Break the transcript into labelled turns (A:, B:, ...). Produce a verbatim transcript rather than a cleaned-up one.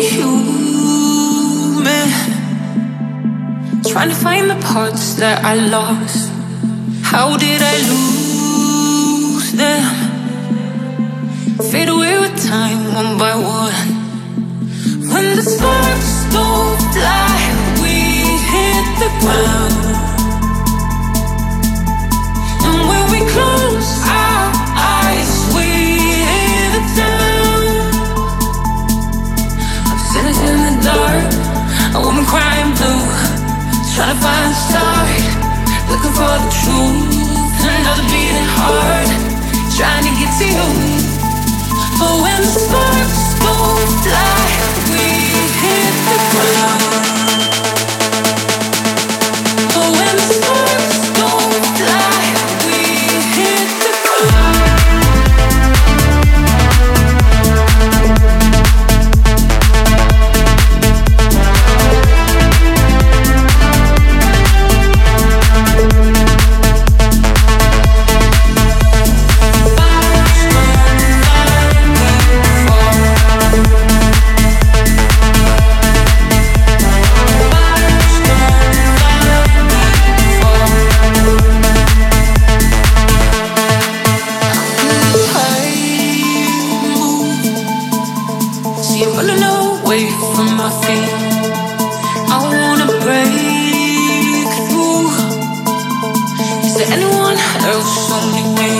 A: human, trying to find the parts that I lost. How did I lose them? Fade away with time, one by one. When the sparks don't fly, we hit the ground. And when we close our eyes, we hear the sound of sinners in the dark, a woman crying blue, trying to find a start, looking for the truth. Another beating heart, trying to get to you. But when the sparks don't fly, we hit the ground. But when the sparks don't fly, we hit the ground. Anyone else only me?